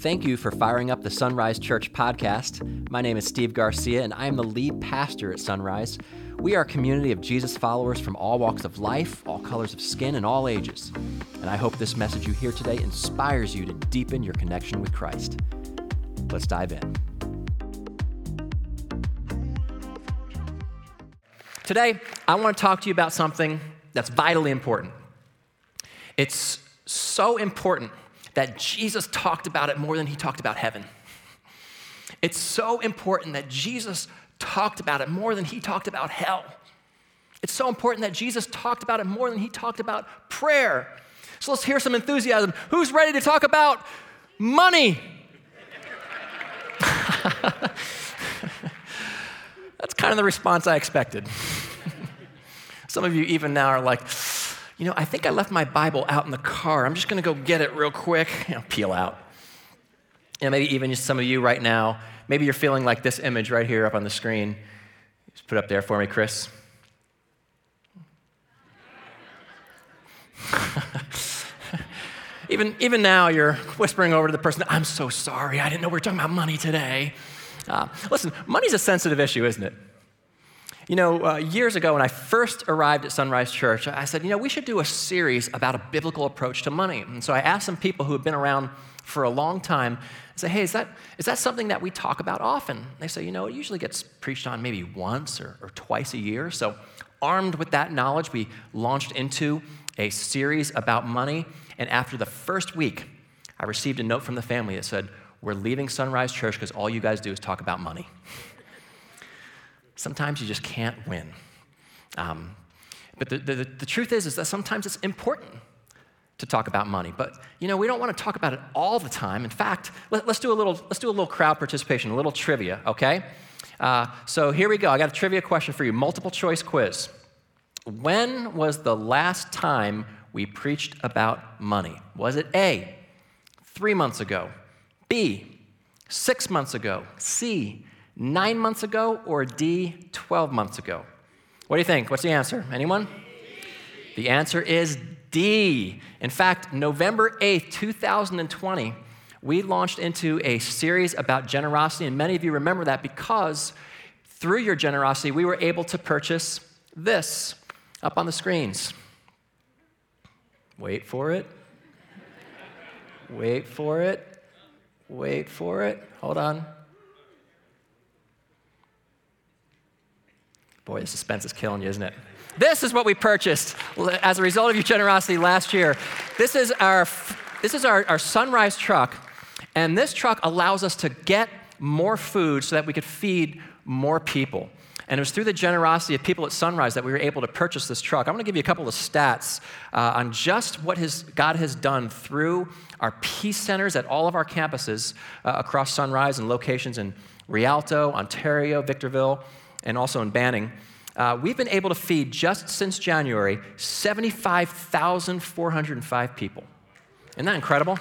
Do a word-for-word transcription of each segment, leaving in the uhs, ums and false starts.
Thank you for firing up the Sunrise Church podcast. My name is Steve Garcia, and I am the lead pastor at Sunrise. We are a community of Jesus followers from all walks of life, all colors of skin, and all ages. And I hope this message you hear today inspires you to deepen your connection with Christ. Let's dive in. Today, I want to talk to you about something that's vitally important. It's so important that Jesus talked about it more than he talked about heaven. It's so important that Jesus talked about it more than he talked about hell. It's so important that Jesus talked about it more than he talked about prayer. So let's hear some enthusiasm. Who's ready to talk about money? That's kind of the response I expected. Some of you even now are like, you know, I think I left my Bible out in the car. I'm just going to go get it real quick. You know, peel out. You know, maybe even just some of you right now, maybe you're feeling like this image right here up on the screen. Just put it up there for me, Chris. even, even now, you're whispering over to the person, I'm so sorry. I didn't know we were talking about money today. Uh, listen, money's a sensitive issue, isn't it? You know, uh, years ago when I first arrived at Sunrise Church, I said, you know, we should do a series about a biblical approach to money. And so I asked some people who have been around for a long time, I said, hey, is that is that something that we talk about often? They say, you know, it usually gets preached on maybe once or, or twice a year. So armed with that knowledge, we launched into a series about money. And after the first week, I received a note from the family that said, we're leaving Sunrise Church because all you guys do is talk about money. Sometimes you just can't win. Um, but the, the, the truth is, is that sometimes it's important to talk about money. But, you know, we don't want to talk about it all the time. In fact, let, let's do a little let's do a little crowd participation, a little trivia, okay? Uh, so here we go. I got a trivia question for you, multiple choice quiz. When was the last time we preached about money? Was it A, three months ago, B, six months ago, C, nine months ago, or D, twelve months ago? What do you think? What's the answer? Anyone? The answer is D. In fact, November eighth, two thousand twenty, we launched into a series about generosity, and many of you remember that because through your generosity, we were able to purchase this up on the screens. Wait for it. Wait for it. Wait for it. Hold on. Boy, the suspense is killing you, isn't it? This is what we purchased as a result of your generosity last year. This is our this is our, our Sunrise truck, and this truck allows us to get more food so that we could feed more people. And it was through the generosity of people at Sunrise that we were able to purchase this truck. I'm going to give you a couple of stats uh, on just what his, God has done through our peace centers at all of our campuses uh, across Sunrise and locations in Rialto, Ontario, Victorville, and also in Banning. Uh, we've been able to feed, just since January, seventy-five thousand four hundred five people. Isn't that incredible?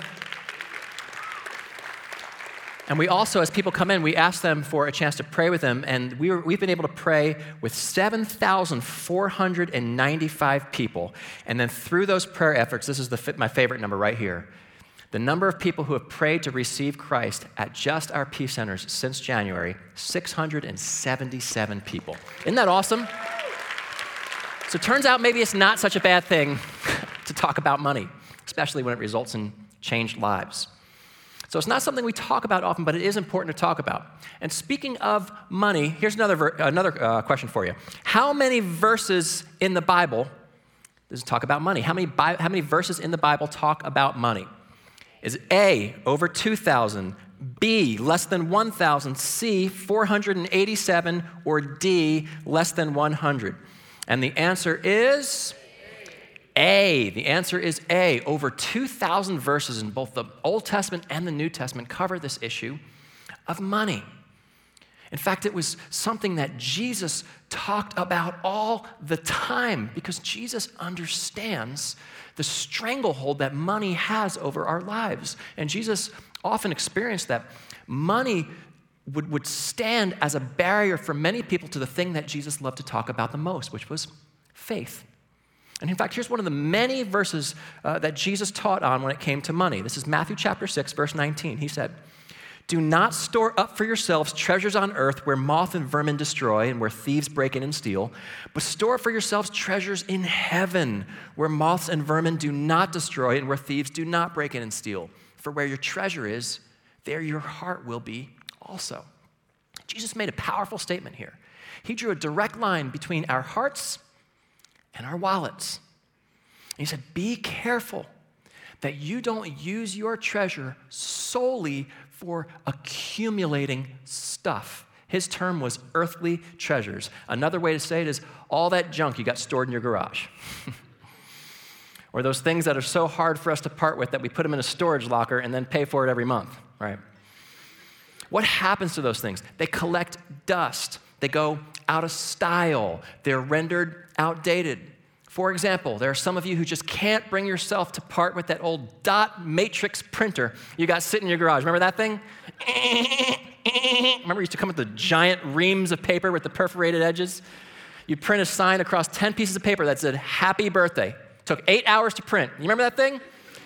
And we also, as people come in, we ask them for a chance to pray with them, and we were, we've been able to pray with seven thousand four hundred ninety-five people. And then through those prayer efforts, this is the, my favorite number right here, the number of people who have prayed to receive Christ at just our peace centers since January, six hundred seventy-seven people. Isn't that awesome? So it turns out maybe it's not such a bad thing to talk about money, especially when it results in changed lives. So it's not something we talk about often, but it is important to talk about. And speaking of money, here's another ver- another uh, question for you. How many verses in the Bible does it talk about money? How many Bi- how many verses in the Bible talk about money? Is it A, over two thousand, B, less than one thousand, C, four hundred eighty-seven, or D, less than one hundred? And the answer is A. The answer is A. Over two thousand verses in both the Old Testament and the New Testament cover this issue of money. In fact, it was something that Jesus talked about all the time because Jesus understands the stranglehold that money has over our lives. And Jesus often experienced that money would, would stand as a barrier for many people to the thing that Jesus loved to talk about the most, which was faith. And in fact, here's one of the many verses uh, that Jesus taught on when it came to money. This is Matthew chapter six, verse nineteen. He said, "Do not store up for yourselves treasures on earth where moth and vermin destroy and where thieves break in and steal, but store for yourselves treasures in heaven where moths and vermin do not destroy and where thieves do not break in and steal. For where your treasure is, there your heart will be also." Jesus made a powerful statement here. He drew a direct line between our hearts and our wallets. And he said, be careful that you don't use your treasure solely for accumulating stuff. His term was earthly treasures. Another way to say it is all that junk you got stored in your garage. Or those things that are so hard for us to part with that we put them in a storage locker and then pay for it every month, right? What happens to those things? They collect dust. They go out of style. They're rendered outdated. For example, there are some of you who just can't bring yourself to part with that old dot matrix printer you got sitting in your garage. Remember that thing? Remember it used to come with the giant reams of paper with the perforated edges? You'd print a sign across ten pieces of paper that said, "Happy Birthday." Took eight hours to print. You remember that thing?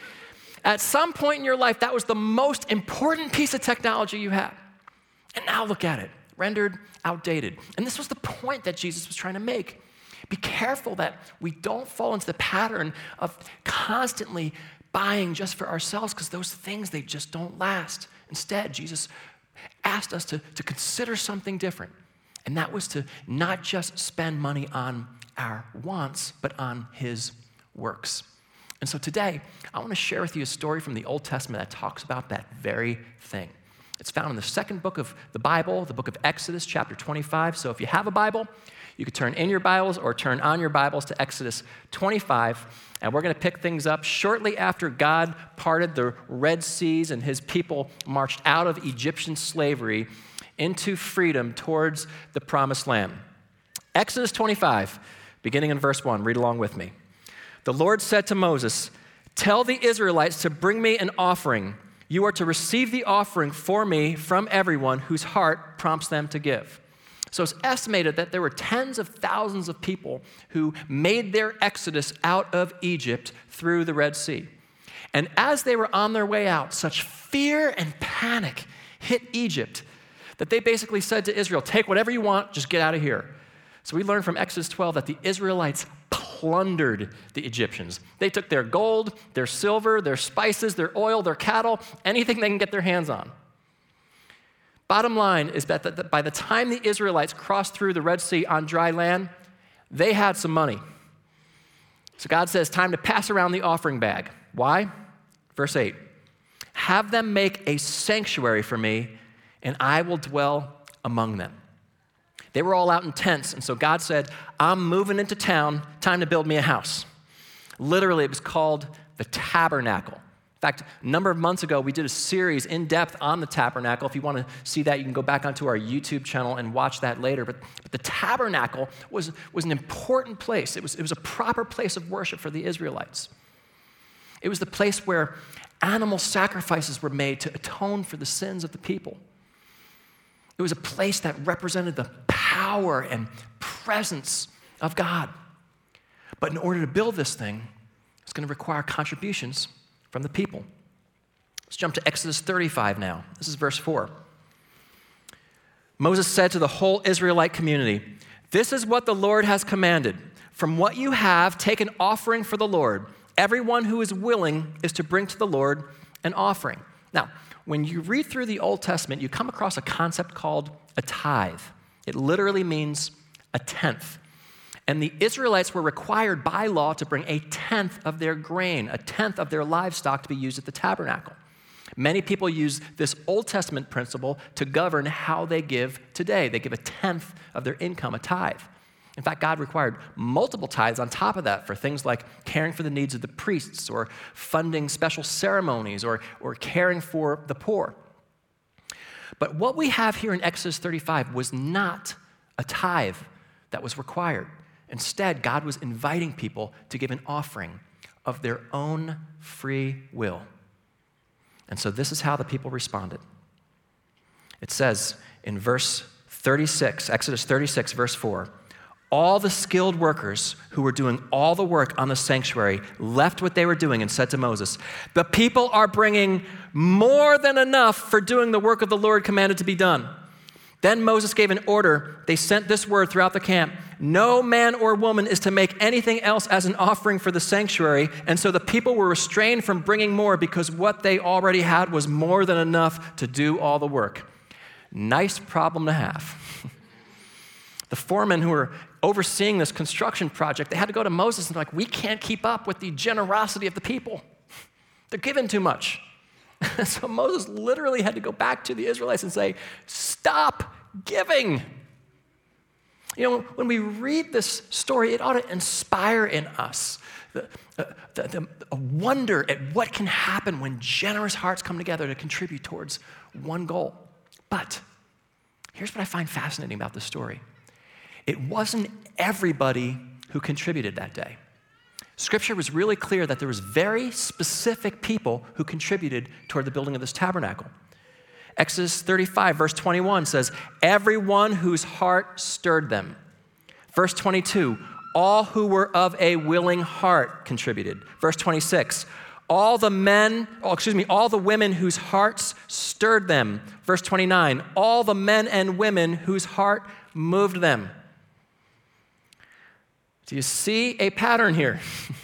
At some point in your life, that was the most important piece of technology you had. And now look at it, rendered outdated. And this was the point that Jesus was trying to make. Be careful that we don't fall into the pattern of constantly buying just for ourselves, because those things, they just don't last. Instead, Jesus asked us to, to consider something different. And that was to not just spend money on our wants, but on his works. And so today, I want to share with you a story from the Old Testament that talks about that very thing. It's found in the second book of the Bible, the book of Exodus, chapter twenty-five. So if you have a Bible, you could turn in your Bibles or turn on your Bibles to Exodus twenty-five. And we're going to pick things up shortly after God parted the Red Seas and his people marched out of Egyptian slavery into freedom towards the Promised Land. Exodus twenty-five, beginning in verse one. Read along with me. The Lord said to Moses, "Tell the Israelites to bring me an offering. You are to receive the offering for me from everyone whose heart prompts them to give." So it's estimated that there were tens of thousands of people who made their exodus out of Egypt through the Red Sea. And as they were on their way out, such fear and panic hit Egypt that they basically said to Israel, "Take whatever you want, just get out of here." So we learn from Exodus twelve that the Israelites plundered the Egyptians. They took their gold, their silver, their spices, their oil, their cattle, anything they can get their hands on. Bottom line is that by the time the Israelites crossed through the Red Sea on dry land, they had some money. So God says, time to pass around the offering bag. Why? Verse eight, "Have them make a sanctuary for me, and I will dwell among them." They were all out in tents, and so God said, "I'm moving into town, time to build me a house." Literally, it was called the tabernacle. In fact, a number of months ago, we did a series in depth on the tabernacle. If you want to see that, you can go back onto our YouTube channel and watch that later. But, but the tabernacle was, was an important place. It was, it was a proper place of worship for the Israelites. It was the place where animal sacrifices were made to atone for the sins of the people. It was a place that represented the power and presence of God. But in order to build this thing, it's going to require contributions from the people. Let's jump to Exodus thirty-five now. This is verse four. Moses said to the whole Israelite community, "This is what the Lord has commanded. From what you have, take an offering for the Lord. Everyone who is willing is to bring to the Lord an offering." Now, when you read through the Old Testament, you come across a concept called a tithe. It literally means a tenth. And the Israelites were required by law to bring a tenth of their grain, a tenth of their livestock to be used at the tabernacle. Many people use this Old Testament principle to govern how they give today. They give a tenth of their income, a tithe. In fact, God required multiple tithes on top of that for things like caring for the needs of the priests or funding special ceremonies or, or caring for the poor. But what we have here in Exodus thirty-five was not a tithe that was required. Instead, God was inviting people to give an offering of their own free will. And so this is how the people responded. It says in verse thirty-six, Exodus thirty-six, verse four, all the skilled workers who were doing all the work on the sanctuary left what they were doing and said to Moses, "The people are bringing more than enough for doing the work of the Lord commanded to be done." Then Moses gave an order. They sent this word throughout the camp: "No man or woman is to make anything else as an offering for the sanctuary." And so the people were restrained from bringing more because what they already had was more than enough to do all the work. Nice problem to have. The foremen who were overseeing this construction project, they had to go to Moses and be like, "We can't keep up with the generosity of the people. They're giving too much." So Moses literally had to go back to the Israelites and say, "Stop giving." You know, when we read this story, it ought to inspire in us the, uh, the, the, a wonder at what can happen when generous hearts come together to contribute towards one goal. But here's what I find fascinating about this story. It wasn't everybody who contributed that day. Scripture was really clear that there was very specific people who contributed toward the building of this tabernacle. Exodus thirty-five, verse twenty-one says, "Everyone whose heart stirred them." Verse twenty-two, "All who were of a willing heart contributed." Verse twenty-six, "All the men, oh, excuse me, all the women whose hearts stirred them." Verse twenty-nine, "All the men and women whose heart moved them." Do you see a pattern here?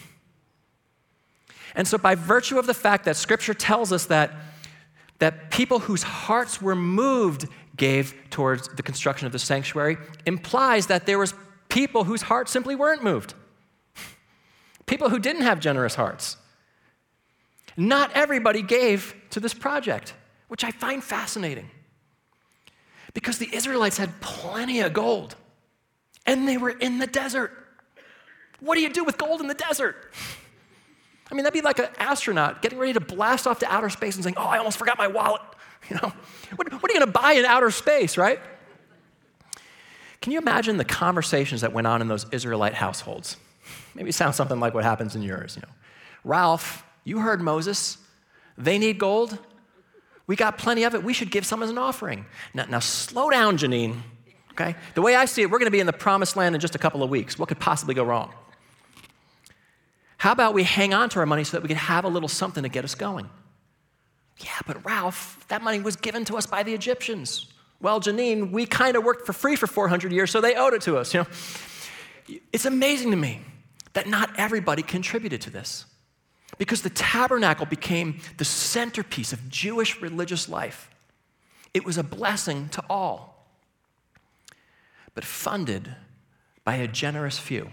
And so by virtue of the fact that Scripture tells us that, that people whose hearts were moved gave towards the construction of the sanctuary, implies that there was people whose hearts simply weren't moved. People who didn't have generous hearts. Not everybody gave to this project, which I find fascinating. Because the Israelites had plenty of gold, and they were in the desert. What do you do with gold in the desert? I mean, that'd be like an astronaut getting ready to blast off to outer space and saying, "Oh, I almost forgot my wallet." You know, what, what are you going to buy in outer space, right? Can you imagine the conversations that went on in those Israelite households? Maybe it sounds something like what happens in yours. You know, "Ralph, you heard Moses. They need gold. We got plenty of it. We should give some as an offering." Now, now slow down, Janine. Okay? The way I see it, we're going to be in the promised land in just a couple of weeks. What could possibly go wrong? How about we hang on to our money so that we can have a little something to get us going? "Yeah, but Ralph, that money was given to us by the Egyptians." "Well, Janine, we kind of worked for free for four hundred years, so they owed it to us." You know, it's amazing to me that not everybody contributed to this, because the tabernacle became the centerpiece of Jewish religious life. It was a blessing to all, but funded by a generous few.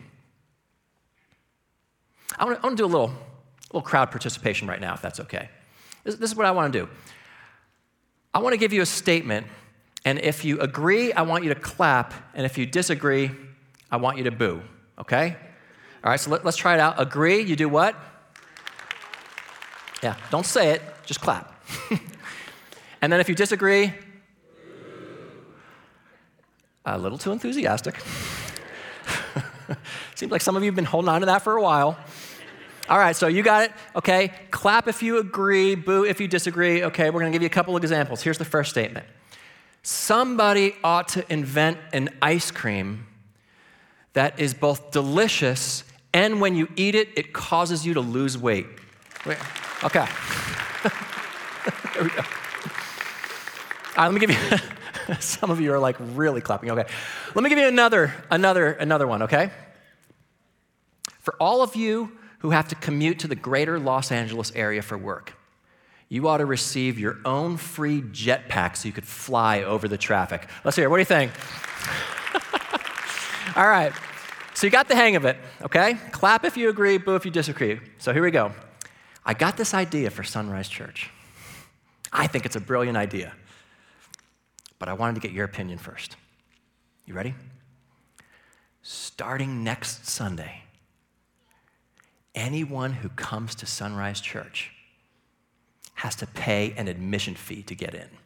I want to do a little, little crowd participation right now, if that's okay. This, this is what I want to do. I want to give you a statement, and if you agree, I want you to clap, and if you disagree, I want you to boo, okay? All right, so let, let's try it out. Agree, you do what? Yeah, don't say it, just clap. And then if you disagree, a little too enthusiastic. Seems like some of you have been holding on to that for a while. All right, so you got it. Okay, clap if you agree, boo if you disagree. Okay, we're going to give you a couple of examples. Here's the first statement. Somebody ought to invent an ice cream that is both delicious and when you eat it, it causes you to lose weight. Wait, okay. There we go. All right, let me give you... Some of you are like really clapping. Okay. Let me give you another, another, another one, okay? For all of you who have to commute to the greater Los Angeles area for work, you ought to receive your own free jetpack so you could fly over the traffic. Let's hear it. What do you think? All right. So you got the hang of it, okay? Clap if you agree, boo if you disagree. So here we go. I got this idea for Sunrise Church. I think it's a brilliant idea. But I wanted to get your opinion first. You ready? Starting next Sunday, anyone who comes to Sunrise Church has to pay an admission fee to get in.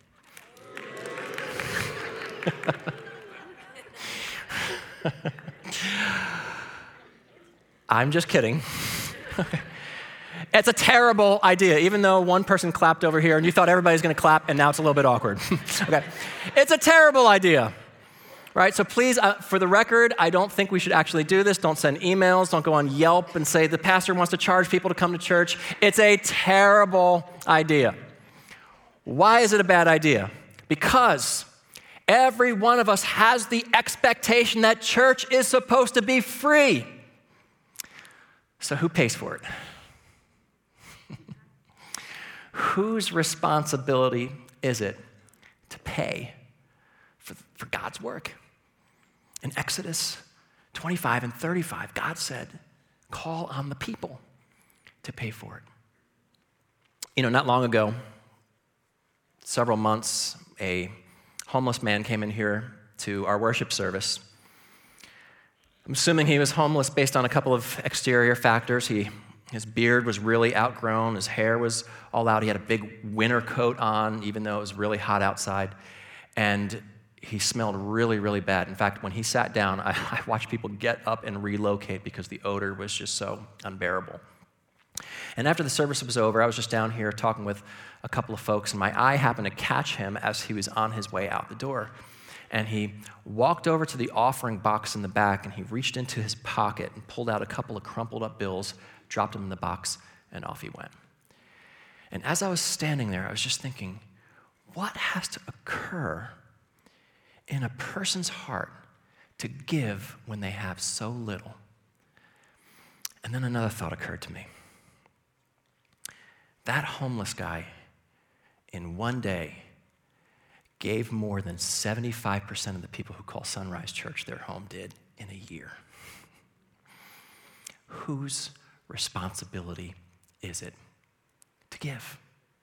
I'm just kidding. It's a terrible idea, even though one person clapped over here and you thought everybody's going to clap, and now it's a little bit awkward. Okay. It's a terrible idea. right? So please, uh, for the record, I don't think we should actually do this. Don't send emails. Don't go on Yelp and say the pastor wants to charge people to come to church. It's a terrible idea. Why is it a bad idea? Because every one of us has the expectation that church is supposed to be free. So who pays for it? Whose responsibility is it to pay for, for God's work? In Exodus twenty-five and thirty-five, God said, call on the people to pay for it. You know, not long ago, several months, a homeless man came in here to our worship service. I'm assuming he was homeless based on a couple of exterior factors. He, his beard was really outgrown. His hair was all out. He had a big winter coat on, even though it was really hot outside. And he smelled really, really bad. In fact, when he sat down, I, I watched people get up and relocate because the odor was just so unbearable. And after the service was over, I was just down here talking with a couple of folks, and my eye happened to catch him as he was on his way out the door. And he walked over to the offering box in the back, and he reached into his pocket and pulled out a couple of crumpled up bills, dropped them in the box, and off he went. And as I was standing there, I was just thinking, what has to occur in a person's heart to give when they have so little? And then another thought occurred to me. That homeless guy, in one day, gave more than seventy-five percent of the people who call Sunrise Church their home did in a year. Whose responsibility is it to give?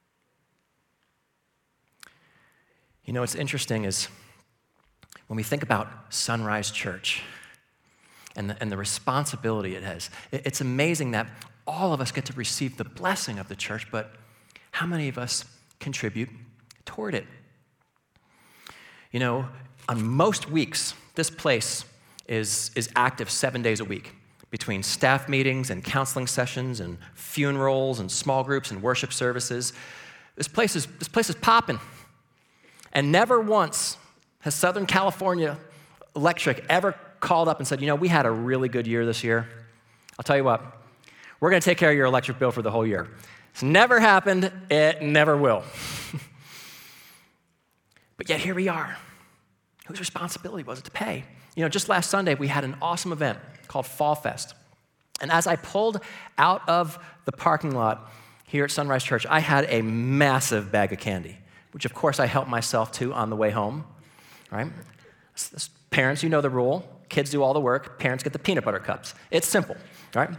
You know, what's interesting is when we think about Sunrise Church and the, and the responsibility it has, it, it's amazing that all of us get to receive the blessing of the church, but how many of us contribute toward it? You know, on most weeks, this place is, is active seven days a week between staff meetings and counseling sessions and funerals and small groups and worship services. This place is, this place is popping. And never once has Southern California Electric ever called up and said, you know, we had a really good year this year. I'll tell you what, we're going to take care of your electric bill for the whole year. It's never happened. It never will. But yet here we are. Whose responsibility was it to pay? You know, just last Sunday, we had an awesome event called Fall Fest. And as I pulled out of the parking lot here at Sunrise Church, I had a massive bag of candy, which of course I helped myself to on the way home, right? Parents, you know the rule. Kids do all the work. Parents get the peanut butter cups. It's simple, right?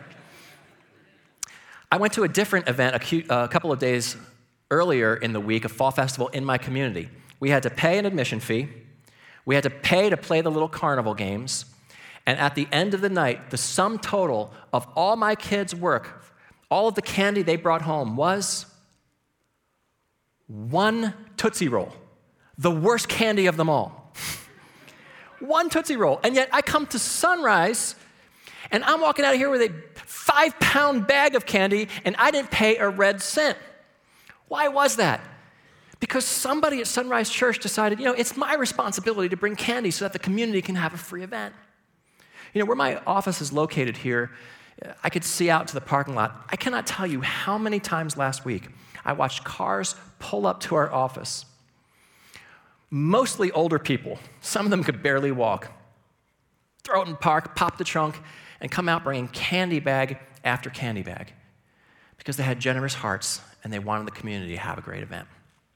I went to a different event a, cu- a couple of days earlier in the week, a fall festival in my community. We had to pay an admission fee. We had to pay to play the little carnival games. And at the end of the night, the sum total of all my kids' work, all of the candy they brought home was one Tootsie Roll, the worst candy of them all. One Tootsie Roll. And yet I come to Sunrise, and I'm walking out of here with a five-pound bag of candy, and I didn't pay a red cent. Why was that? Because somebody at Sunrise Church decided, you know, it's my responsibility to bring candy so that the community can have a free event. You know, where my office is located here, I could see out to the parking lot. I cannot tell you how many times last week I watched cars pull up to our office. Mostly older people. Some of them could barely walk. Throw it in park, pop the trunk, and come out bringing candy bag after candy bag because they had generous hearts and they wanted the community to have a great event.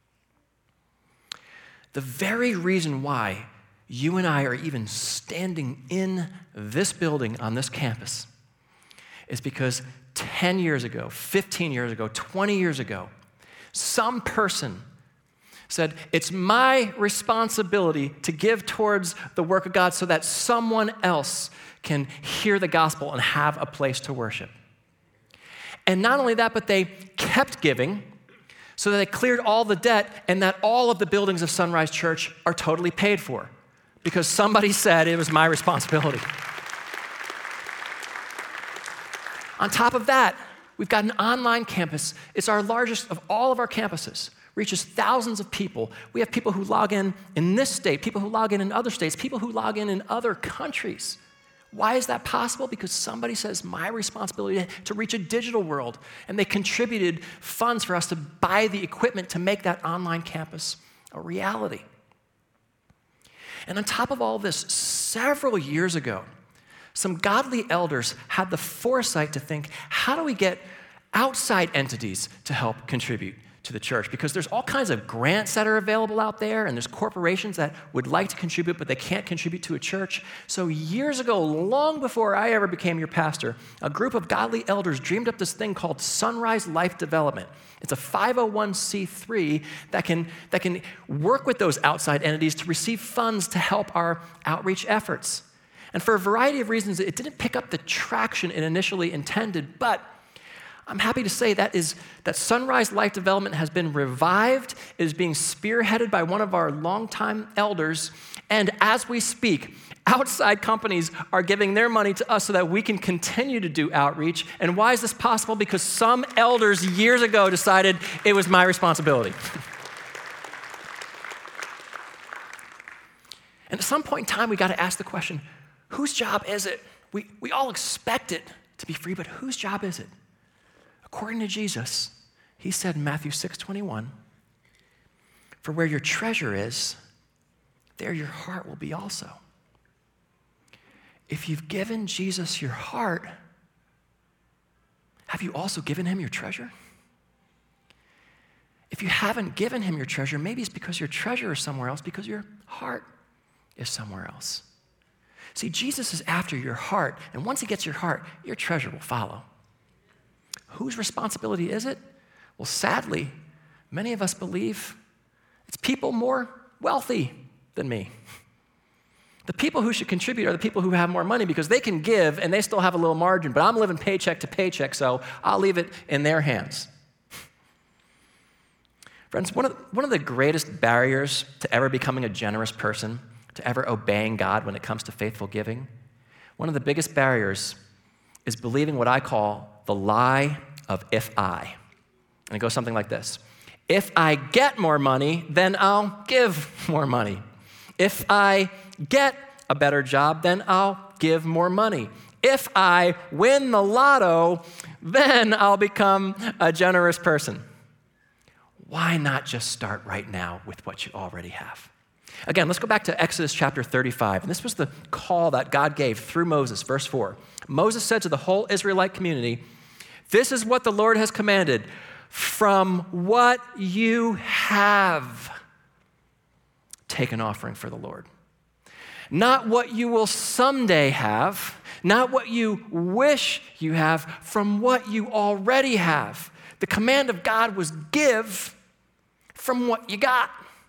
The very reason why you and I are even standing in this building on this campus is because ten years ago, fifteen years ago, twenty years ago, some person said, it's my responsibility to give towards the work of God so that someone else can hear the gospel and have a place to worship. And not only that, but they kept giving so that they cleared all the debt and that all of the buildings of Sunrise Church are totally paid for because somebody said it was my responsibility. On top of that, we've got an online campus. It's our largest of all of our campuses, reaches thousands of people. We have people who log in in this state, people who log in in other states, people who log in in other countries. Why is that possible? Because somebody says, my responsibility to reach a digital world, and they contributed funds for us to buy the equipment to make that online campus a reality. And on top of all this, several years ago, some godly elders had the foresight to think, how do we get outside entities to help contribute to the church? Because there's all kinds of grants that are available out there, and there's corporations that would like to contribute, but they can't contribute to a church. So years ago, long before I ever became your pastor, a group of godly elders dreamed up this thing called Sunrise Life Development. It's a five oh one c three that can, that can work with those outside entities to receive funds to help our outreach efforts. And for a variety of reasons, it didn't pick up the traction it initially intended, but I'm happy to say that is that Sunrise Life Development has been revived, is being spearheaded by one of our longtime elders, and as we speak, outside companies are giving their money to us so that we can continue to do outreach. And why is this possible? Because some elders years ago decided it was my responsibility. And at some point in time, we got to ask the question, whose job is it? We, we all expect it to be free, but whose job is it? According to Jesus, he said in Matthew six twenty-one, for where your treasure is, there your heart will be also. If you've given Jesus your heart, have you also given him your treasure? If you haven't given him your treasure, maybe it's because your treasure is somewhere else, because your heart is somewhere else. See, Jesus is after your heart, and once he gets your heart, your treasure will follow. Whose responsibility is it? Well, sadly, many of us believe it's people more wealthy than me. The people who should contribute are the people who have more money because they can give and they still have a little margin, but I'm living paycheck to paycheck, so I'll leave it in their hands. Friends, one of, the, one of the greatest barriers to ever becoming a generous person, to ever obeying God when it comes to faithful giving, one of the biggest barriers is believing what I call the lie of if I. And it goes something like this. If I get more money, then I'll give more money. If I get a better job, then I'll give more money. If I win the lotto, then I'll become a generous person. Why not just start right now with what you already have? Again, let's go back to Exodus chapter thirty-five. And this was the call that God gave through Moses, verse four. Moses said to the whole Israelite community, this is what the Lord has commanded. From what you have, take an offering for the Lord. Not what you will someday have, not what you wish you have, from what you already have. The command of God was give from what you got.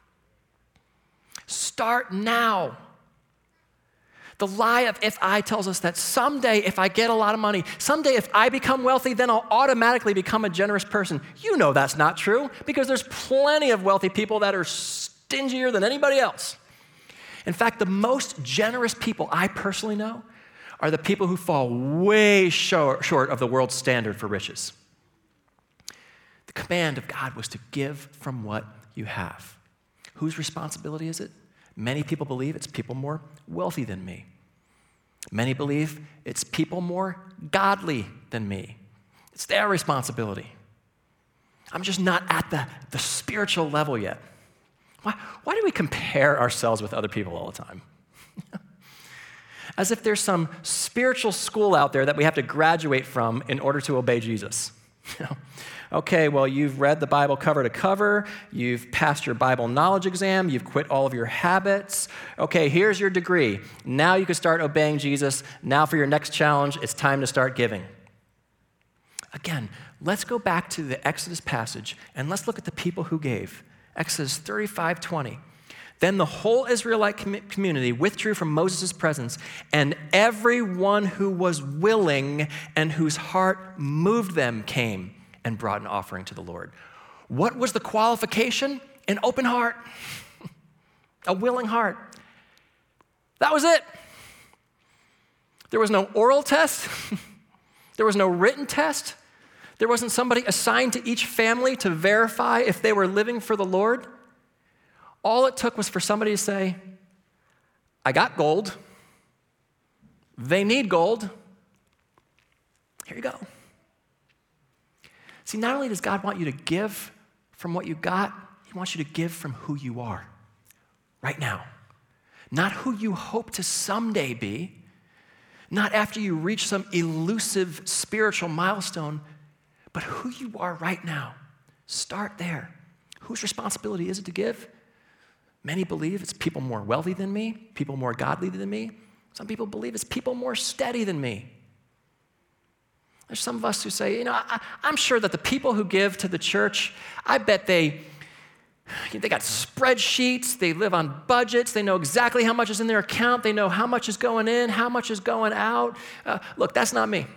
Start now. The lie of if I tells us that someday if I get a lot of money, someday if I become wealthy, then I'll automatically become a generous person. You know that's not true because there's plenty of wealthy people that are stingier than anybody else. In fact, the most generous people I personally know are the people who fall way short, short of the world's standard for riches. The command of God was to give from what you have. Whose responsibility is it? Many people believe it's people more wealthy than me. Many believe it's people more godly than me. It's their responsibility. I'm just not at the, the spiritual level yet. Why, why do we compare ourselves with other people all the time? As if there's some spiritual school out there that we have to graduate from in order to obey Jesus. You know? Okay, well, you've read the Bible cover to cover, you've passed your Bible knowledge exam, you've quit all of your habits. Okay, here's your degree. Now you can start obeying Jesus. Now for your next challenge, it's time to start giving. Again, let's go back to the Exodus passage and let's look at the people who gave. Exodus thirty-five twenty. Then the whole Israelite com- community withdrew from Moses' presence, and everyone who was willing and whose heart moved them came and brought an offering to the Lord. What was the qualification? An open heart, a willing heart. That was it. There was no oral test. There was no written test. There wasn't somebody assigned to each family to verify if they were living for the Lord. All it took was for somebody to say, I got gold. They need gold. Here you go. See, not only does God want you to give from what you got, he wants you to give from who you are right now. Not who you hope to someday be, not after you reach some elusive spiritual milestone, but who you are right now. Start there. Whose responsibility is it to give? Many believe it's people more wealthy than me, people more godly than me. Some people believe it's people more steady than me. There's some of us who say, you know, I, I'm sure that the people who give to the church, I bet they, they got spreadsheets, they live on budgets, they know exactly how much is in their account, they know how much is going in, how much is going out. Uh, look, that's not me.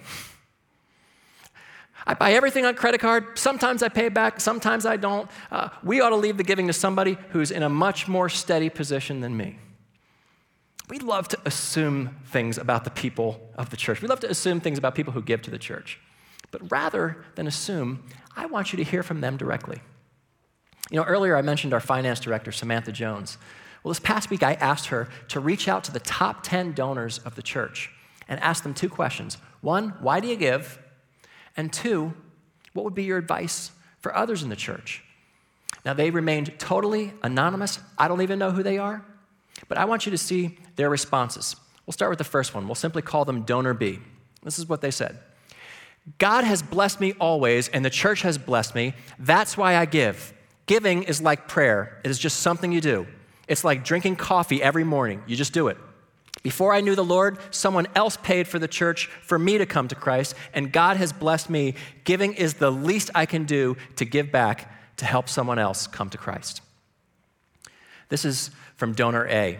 I buy everything on credit card. Sometimes I pay back, sometimes I don't. Uh, we ought to leave the giving to somebody who's in a much more steady position than me. We love to assume things about the people of the church. We love to assume things about people who give to the church. But rather than assume, I want you to hear from them directly. You know, earlier I mentioned our finance director, Samantha Jones. Well, this past week I asked her to reach out to the top ten donors of the church and ask them two questions. One, why do you give? And two, what would be your advice for others in the church? Now, they remained totally anonymous. I don't even know who they are. But I want you to see their responses. We'll start with the first one. We'll simply call them Donor B. This is what they said. God has blessed me always, and the church has blessed me. That's why I give. Giving is like prayer. It is just something you do. It's like drinking coffee every morning. You just do it. Before I knew the Lord, someone else paid for the church for me to come to Christ, and God has blessed me. Giving is the least I can do to give back to help someone else come to Christ. This is from Donor A.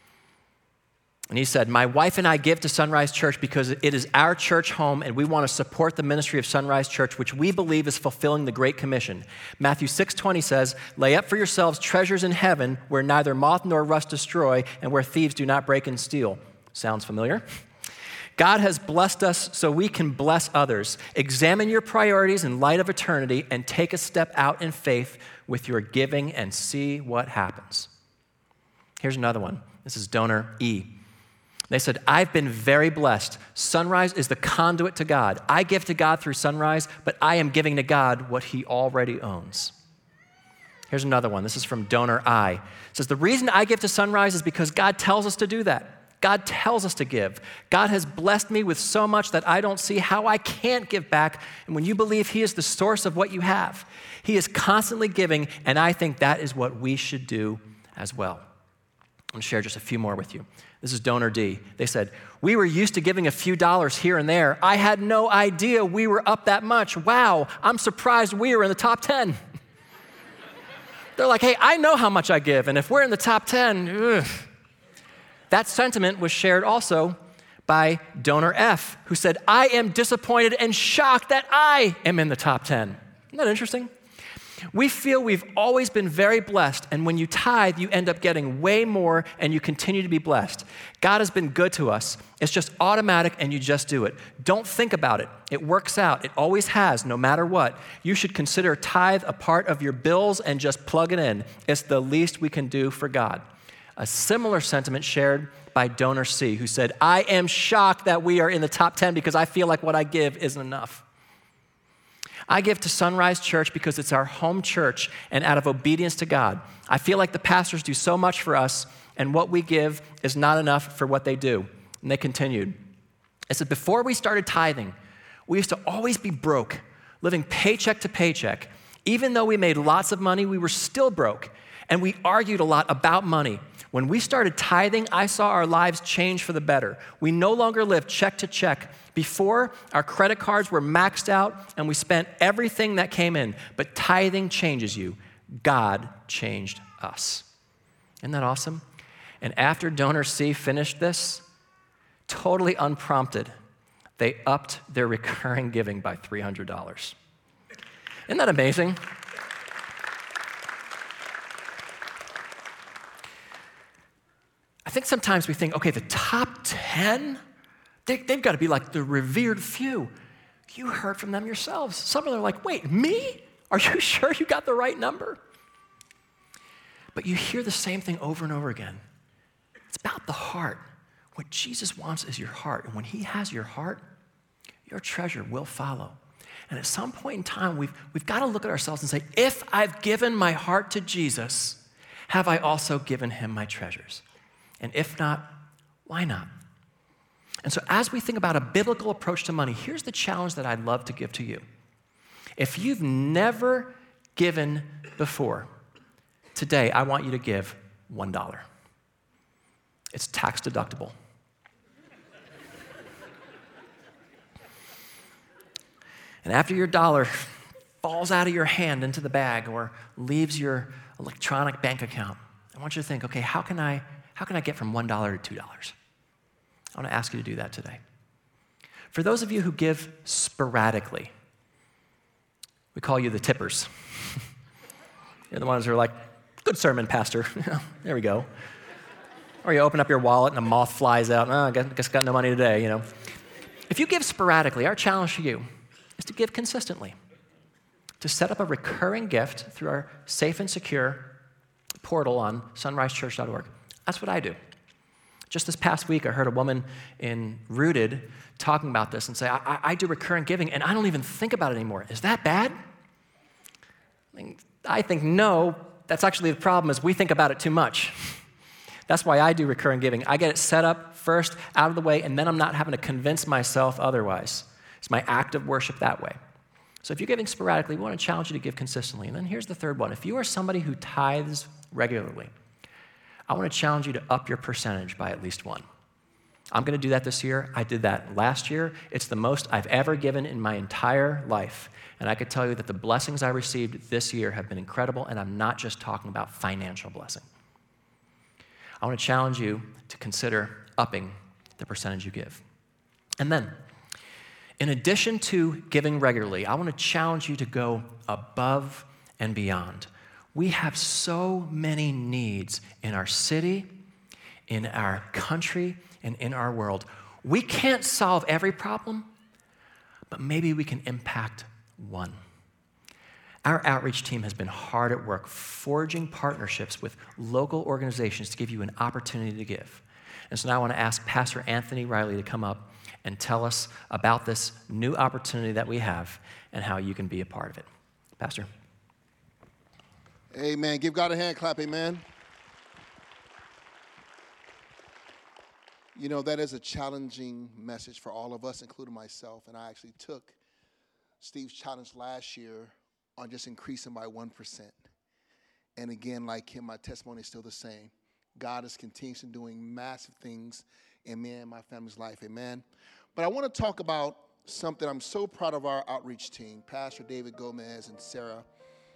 And he said, my wife and I give to Sunrise Church because it is our church home and we want to support the ministry of Sunrise Church, which we believe is fulfilling the Great Commission. Matthew six twenty says, lay up for yourselves treasures in heaven where neither moth nor rust destroy and where thieves do not break and steal. Sounds familiar? God has blessed us so we can bless others. Examine your priorities in light of eternity and take a step out in faith with your giving and see what happens. Here's another one. This is Donor E. They said, I've been very blessed. Sunrise is the conduit to God. I give to God through Sunrise, but I am giving to God what he already owns. Here's another one. This is from Donor I. It says, the reason I give to Sunrise is because God tells us to do that. God tells us to give. God has blessed me with so much that I don't see how I can't give back. And when you believe he is the source of what you have, he is constantly giving, and I think that is what we should do as well. I'm going to share just a few more with you. This is Donor D. They said, we were used to giving a few dollars here and there. I had no idea we were up that much. Wow, I'm surprised we were in the top ten. They're like, hey, I know how much I give, and if we're in the top ten, ugh. That sentiment was shared also by Donor F, who said, I am disappointed and shocked that I am in the top ten. Isn't that interesting? We feel we've always been very blessed, and when you tithe, you end up getting way more, and you continue to be blessed. God has been good to us. It's just automatic, and you just do it. Don't think about it. It works out. It always has, no matter what. You should consider tithe a part of your bills and just plug it in. It's the least we can do for God. A similar sentiment shared by Donor C, who said, I am shocked that we are in the top ten because I feel like what I give isn't enough. I give to Sunrise Church because it's our home church and out of obedience to God. I feel like the pastors do so much for us and what we give is not enough for what they do. And they continued. It said, before we started tithing, we used to always be broke, living paycheck to paycheck. Even though we made lots of money, we were still broke. And we argued a lot about money. When we started tithing, I saw our lives change for the better. We no longer lived check to check. Before, our credit cards were maxed out and we spent everything that came in. But tithing changes you. God changed us. Isn't that awesome? And after Donor C finished this, totally unprompted, they upped their recurring giving by three hundred dollars. Isn't that amazing? I think sometimes we think, okay, the top ten, they, they've got to be like the revered few. you heard from them yourselves. Some of them are like, wait, me? Are you sure you got the right number? But you hear the same thing over and over again. It's about the heart. What Jesus wants is your heart. And when he has your heart, your treasure will follow. And at some point in time, we've, we've got to look at ourselves and say, if I've given my heart to Jesus, have I also given him my treasures? And if not, why not? And so as we think about a biblical approach to money, here's the challenge that I'd love to give to you. If you've never given before, today I want you to give one dollar. It's tax deductible. And after your dollar falls out of your hand into the bag or leaves your electronic bank account, I want you to think, okay, how can I, how can I get from one dollar to two dollars? I want to ask you to do that today. For those of you who give sporadically, we call you the tippers. You're the ones who are like, good sermon, pastor. There we go. Or you open up your wallet and a moth flies out. Oh, I guess, guess got no money today, you know. If you give sporadically, our challenge to you is to give consistently, to set up a recurring gift through our safe and secure portal on sunrise church dot org. That's what I do. Just this past week, I heard a woman in Rooted talking about this and say, I, I do recurring giving, and I don't even think about it anymore. Is that bad? I, mean, I think no. That's actually the problem is we think about it too much. That's why I do recurring giving. I get it set up first, out of the way, and then I'm not having to convince myself otherwise. It's my act of worship that way. So if you're giving sporadically, we want to challenge you to give consistently. And then here's the third one. If you are somebody who tithes regularly, I want to challenge you to up your percentage by at least one. I'm going to do that this year. I did that last year. It's the most I've ever given in my entire life. And I could tell you that the blessings I received this year have been incredible, and I'm not just talking about financial blessing. I want to challenge you to consider upping the percentage you give. And then, in addition to giving regularly, I want to challenge you to go above and beyond. We have so many needs in our city, in our country, and in our world. We can't solve every problem, but maybe we can impact one. Our outreach team has been hard at work forging partnerships with local organizations to give you an opportunity to give. And so now I want to ask Pastor Anthony Riley to come up and tell us about this new opportunity that we have and how you can be a part of it. Pastor. Amen. Give God a hand clap, amen. You know, that is a challenging message for all of us, including myself. And I actually took Steve's challenge last year on just increasing by one percent. And again, like him, my testimony is still the same. God is continuously doing massive things in me and my family's life, amen. But I want to talk about something I'm so proud of our outreach team, Pastor David Gomez and Sarah.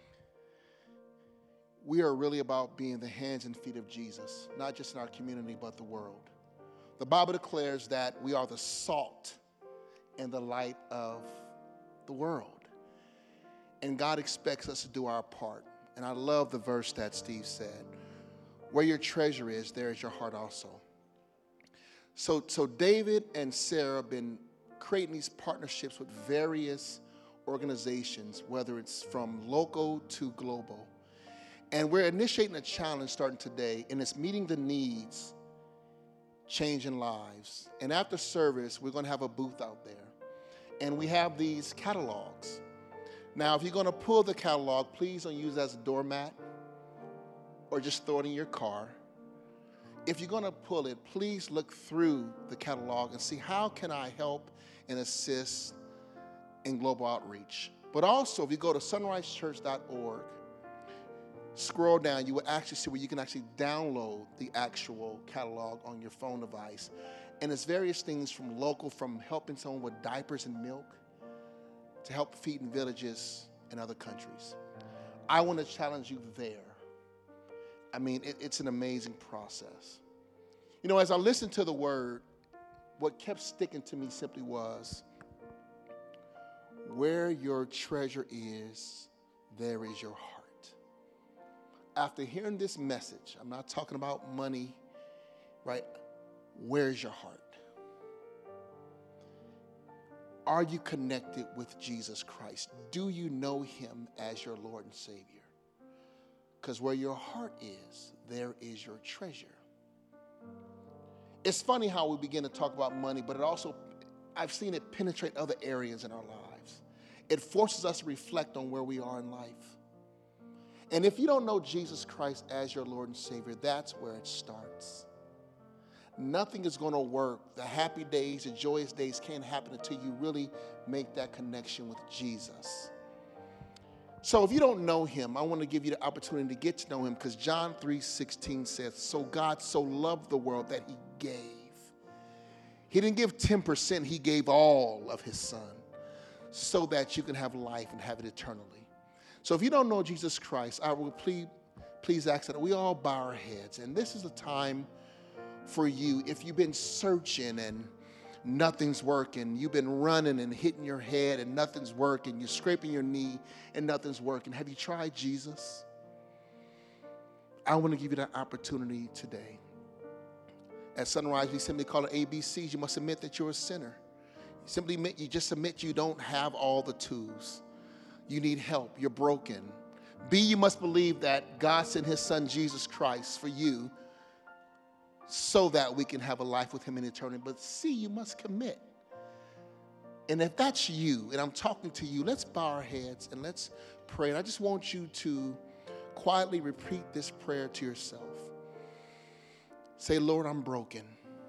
We are really about being the hands and feet of Jesus, not just in our community, but the world. The Bible declares that we are the salt and the light of the world. And God expects us to do our part. And I love the verse that Steve said. Where your treasure is, there is your heart also. So, so David and Sarah have been creating these partnerships with various organizations, whether it's from local to global. And we're initiating a challenge starting today, and it's meeting the needs, changing lives. And after service, we're going to have a booth out there. And we have these catalogs. Now, if you're going to pull the catalog, please don't use it as a doormat or just throw it in your car. If you're going to pull it, please look through the catalog and see how can I help and assist in global outreach. But also, if you go to sunrise church dot org, scroll down, you will actually see where you can actually download the actual catalog on your phone device. And it's various things from local, from helping someone with diapers and milk, to help feeding villages in other countries. I want to challenge you there. I mean, it, it's an amazing process. You know, as I listened to the word, what kept sticking to me simply was, where your treasure is, there is your heart. After hearing this message, I'm not talking about money, right? Where's your heart? are you connected with Jesus Christ? Do you know him as your Lord and Savior? Because where your heart is, there is your treasure. It's funny how we begin to talk about money, but it also, I've seen it penetrate other areas in our lives. It forces us to reflect on where we are in life. And if you don't know Jesus Christ as your Lord and Savior, that's where it starts. Nothing is going to work. The happy days, the joyous days can't happen until you really make that connection with Jesus. So if you don't know him, I want to give you the opportunity to get to know him, because John three sixteen says, so God so loved the world that he gave. He didn't give ten percent, he gave all of his son so that you can have life and have it eternally. So if you don't know Jesus Christ, I will please, please ask that we all bow our heads. And this is a time for you, if you've been searching and nothing's working, you've been running and hitting your head and nothing's working, you're scraping your knee and nothing's working. Have you tried Jesus? I want to give you that opportunity today. At Sunrise, we simply call it A B Cs. You must admit that you're a sinner. You simply admit, you just admit you don't have all the tools. You need help. You're broken. B, you must believe that God sent his son Jesus Christ for you so that we can have a life with him in eternity. But C, you must commit. And if that's you, and I'm talking to you, let's bow our heads and let's pray. And I just want you to quietly repeat this prayer to yourself. Say, Lord, I'm broken.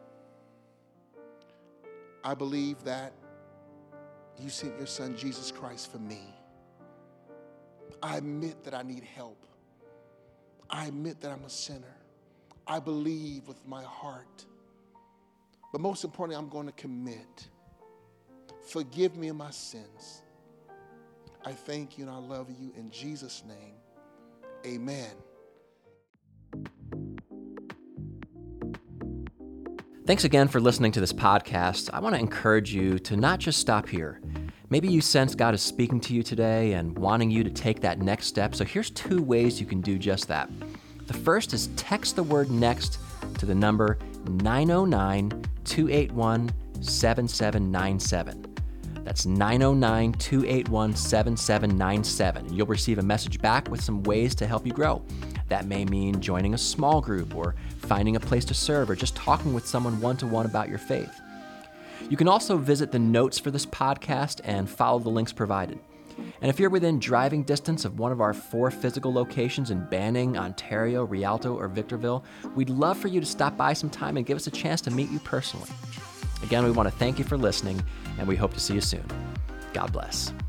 I believe that you sent your son Jesus Christ for me. I admit that I need help. I admit that I'm a sinner. I believe with my heart. But most importantly, I'm going to commit. Forgive me of my sins. I thank you and I love you in Jesus' name. Amen. Thanks again for listening to this podcast. I want to encourage you to not just stop here. Maybe you sense God is speaking to you today and wanting you to take that next step. So here's two ways you can do just that. The first is text the word NEXT to the number nine oh nine, two eight one, seven seven nine seven. That's nine oh nine, two eight one, seven seven nine seven. And you'll receive a message back with some ways to help you grow. That may mean joining a small group or finding a place to serve or just talking with someone one-to-one about your faith. You can also visit the notes for this podcast and follow the links provided. And if you're within driving distance of one of our four physical locations in Banning, Ontario, Rialto, or Victorville, we'd love for you to stop by sometime and give us a chance to meet you personally. Again, we want to thank you for listening, and we hope to see you soon. God bless.